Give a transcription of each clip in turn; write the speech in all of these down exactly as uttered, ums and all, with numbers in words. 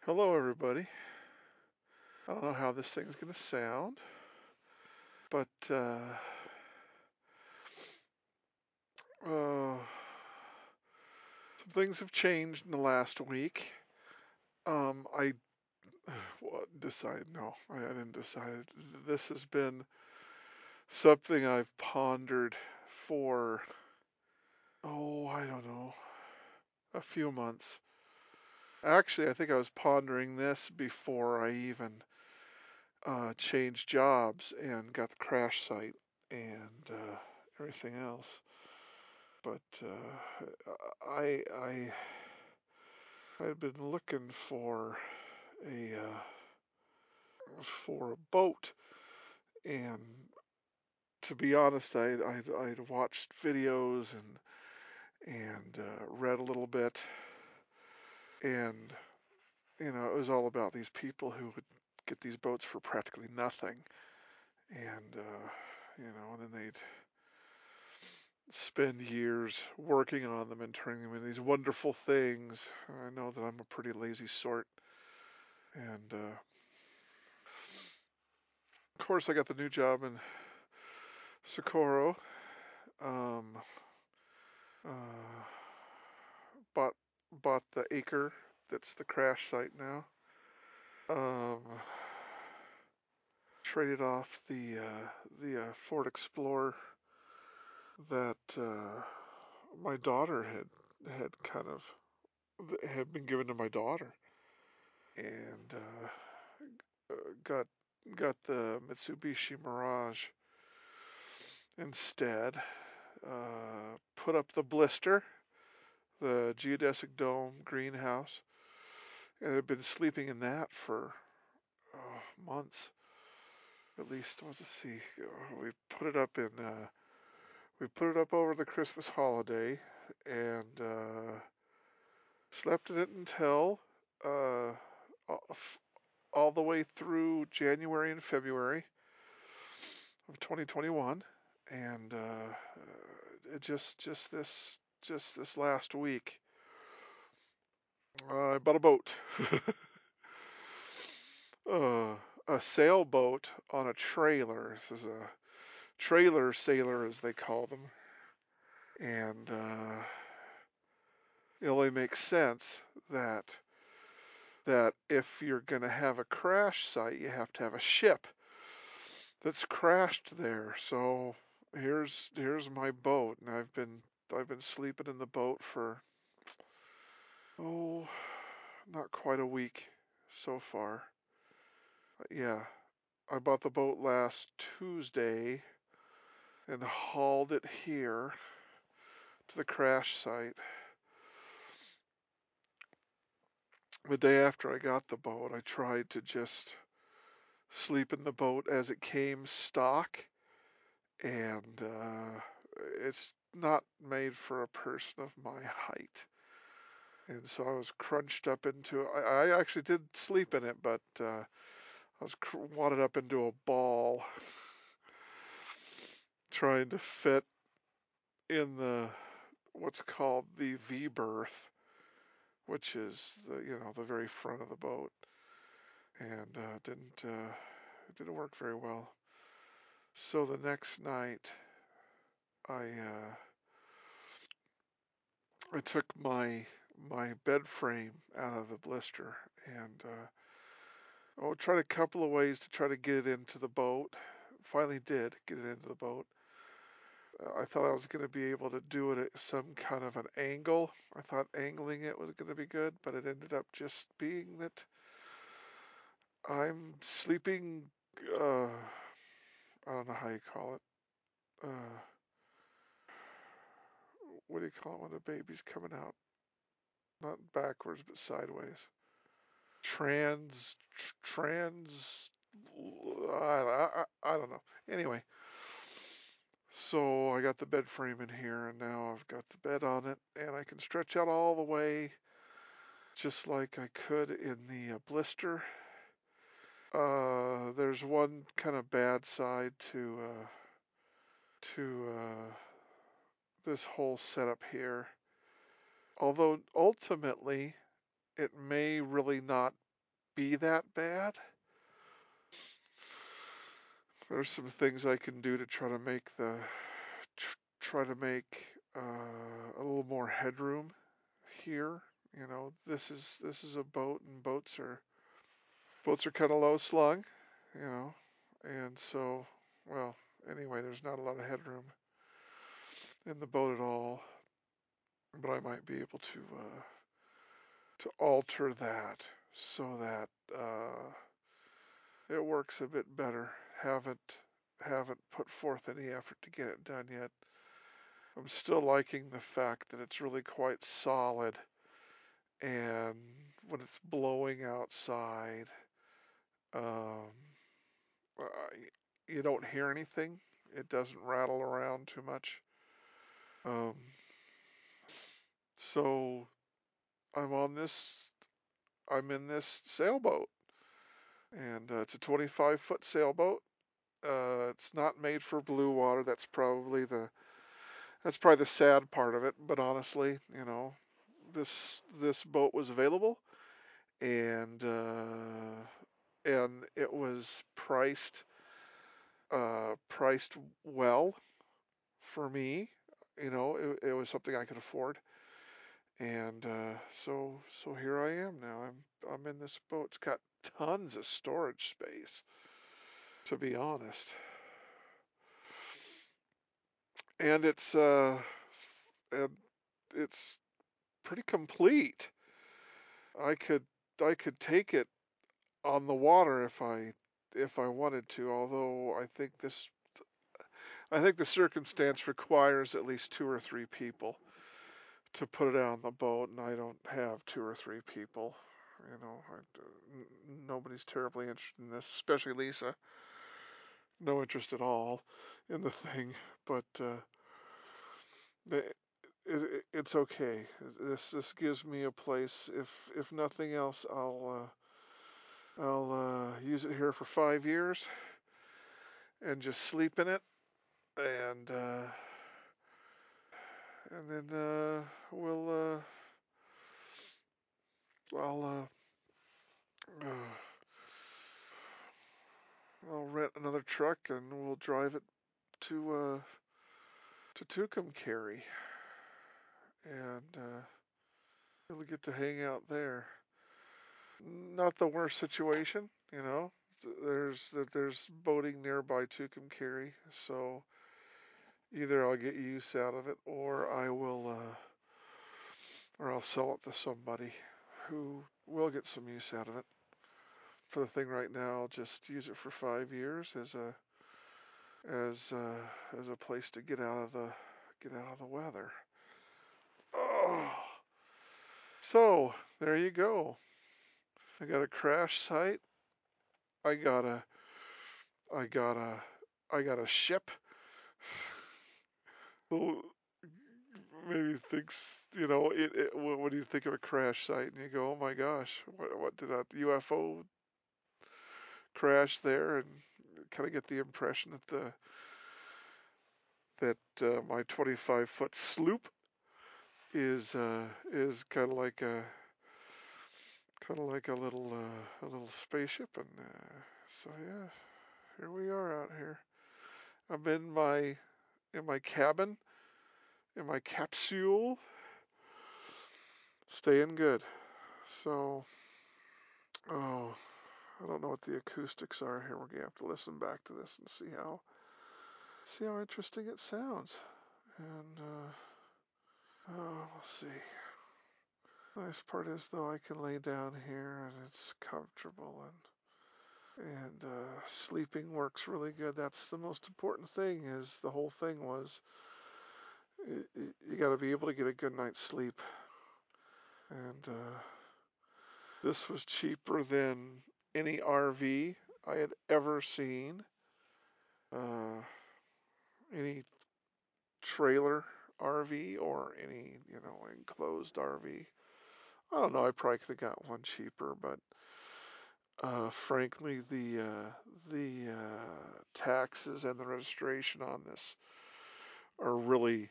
Hello, everybody. I don't know how this thing's going to sound, but uh, uh, some things have changed in the last week. Um, I well, decided, no, I didn't decide. This has been something I've pondered for, oh, I don't know, a few months. Actually, I think I was pondering this before I even uh, changed jobs and got the crash site and uh, everything else. But uh, I I I've been looking for a uh, for a boat, and to be honest, I I'd, I'd, I'd watched videos and and uh, read a little bit, and you know it was all about these people who would get these boats for practically nothing, and uh, you know, and then they'd spend years working on them and turning them into these wonderful things. I know that I'm a pretty lazy sort, and uh, of course, I got the new job in Socorro. Um, uh, bought bought the acre that's the crash site now. Um, traded off the uh, the uh, Ford Explorer that uh, my daughter had had kind of had been given to my daughter, and uh, uh, got got the Mitsubishi Mirage instead. Uh, put up the blister, the geodesic dome greenhouse, and I've been sleeping in that for oh, months at least. Let's see. Uh, We put it up in. Uh, we put it up over the Christmas holiday, and uh, slept in it until uh, all the way through January and February of twenty twenty-one, and uh, it just just this just this last week, uh, I bought a boat. uh, a sailboat on a trailer. This is a trailer sailor, as they call them, and uh, it only makes sense that that if you're going to have a crash site, you have to have a ship that's crashed there. So here's here's my boat, and I've been I've been sleeping in the boat for oh, not quite a week so far. Yeah, I bought the boat last Tuesday and hauled it here to the crash site. The day after I got the boat, I tried to just sleep in the boat as it came stock, and uh, it's not made for a person of my height. And so I was crunched up into. I, I actually did sleep in it, but uh, I was cr- wadded up into a ball, trying to fit in the what's called the V berth, which is the you know the very front of the boat, and uh, didn't uh, it didn't work very well. So the next night, I uh, I took my my bed frame out of the blister, and uh, I tried a couple of ways to try to get it into the boat. Finally, did get it into the boat. Uh, I thought I was going to be able to do it at some kind of an angle. I thought angling it was going to be good, but it ended up just being that I'm sleeping. Uh, I don't know how you call it. Uh, what do you call it when a baby's coming out? Not backwards, but sideways. Trans, trans. I, I, I don't know. Anyway, so I got the bed frame in here, and now I've got the bed on it, and I can stretch out all the way, just like I could in the uh, blister. Uh, there's one kind of bad side to uh, to uh, this whole setup here. Although ultimately it may really not. be that bad. There's some things I can do to try to make the tr- try to make uh, a little more headroom here. You know, this is this is a boat, and boats are boats are kind of low slung. You know, and so well anyway, there's not a lot of headroom in the boat at all. But I might be able to uh, to alter that so that uh, it works a bit better. Haven't haven't put forth any effort to get it done yet. I'm still liking the fact that it's really quite solid, and when it's blowing outside, um, uh, you don't hear anything. It doesn't rattle around too much. Um, so I'm on this. I'm in this sailboat, and uh, it's a twenty-five foot sailboat. Uh, it's not made for blue water. That's probably the that's probably the sad part of it. But honestly, you know, this this boat was available, and uh, and it was priced uh, priced well for me. You know, it, it was something I could afford, and uh, so so here I am now. I'm I'm in this boat. It's got tons of storage space, to be honest, and it's uh and it's pretty complete. I could I could take it on the water if I if I wanted to. Although I think this I think the circumstance requires at least two or three people to put it out on the boat, and I don't have two or three people. You know, I, n- nobody's terribly interested in this, especially Lisa. No interest at all in the thing, but uh, it, it, it's okay. This this gives me a place. If if nothing else, I'll uh, I'll uh, use it here for five years and just sleep in it, and uh, and then uh, we'll uh, I'll uh, uh, I'll rent another truck and we'll drive it to uh, to Tucumcari, and uh, we'll get to hang out there. Not the worst situation, you know. There's there's boating nearby Tucumcari, so either I'll get use out of it, or I will, uh, or I'll sell it to somebody who will get some use out of it. For the thing right now, I'll just use it for five years as a as uh, as a place to get out of the get out of the weather. Oh, so there you go. I got a crash site. I got a I got a I got a ship. Well, maybe thinks you know it, it. When you think of a crash site, and you go, "Oh my gosh, what, what did a U F O crash there?" And kind of get the impression that the that uh, my twenty-five foot sloop is uh, is kind of like a kind of like a little uh, a little spaceship, and uh, so yeah, here we are out here. I'm in my in my cabin in my capsule, staying good. So, oh, I don't know what the acoustics are here. We're gonna have to listen back to this and see how see how interesting it sounds. And uh, oh, we'll see. Nice part is though I can lay down here and it's comfortable, and and uh, sleeping works really good. That's the most important thing. Is the whole thing was y- you got to be able to get a good night's sleep, and uh, this was cheaper than any R V I had ever seen. Uh, any trailer R V or any, you know, enclosed R V. I don't know, I probably could have got one cheaper, but uh, frankly, the uh, the uh, taxes and the registration on this are really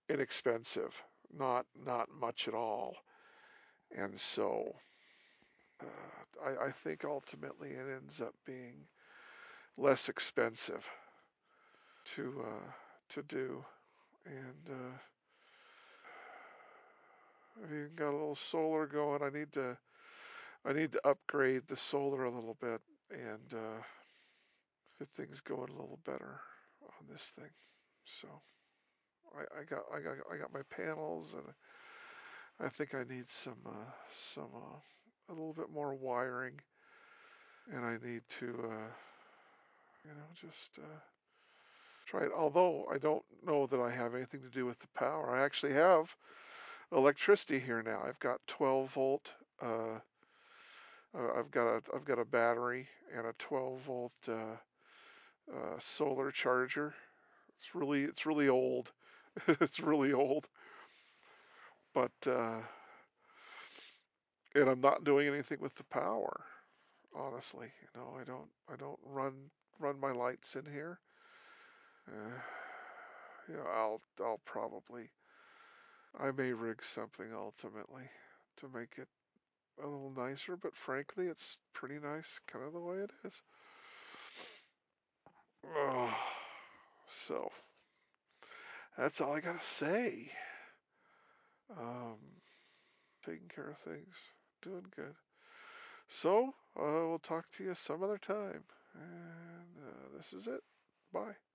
inexpensive, not not much at all, and so uh, I, I think ultimately it ends up being less expensive to uh, to do, and uh, I've even got a little solar going. I need to I need to upgrade the solar a little bit and uh, get things going a little better on this thing. So I, I got I got I got my panels, and I think I need some uh, some uh, a little bit more wiring, and I need to uh, you know just uh, try it. Although I don't know that I have anything to do with the power. I actually have electricity here now. I've got twelve volt. Uh, uh, I've got a I've got a battery and a twelve volt uh, uh, solar charger. It's really it's really old. It's really old, but uh, and I'm not doing anything with the power. Honestly, you know, I don't I don't run run my lights in here. Uh, you know, I'll I'll probably I may rig something ultimately to make it a little nicer, but frankly, it's pretty nice kind of the way it is. Oh, so that's all I gotta say. Um, taking care of things, doing good. So uh, we'll talk to you some other time, and uh, this is it. Bye.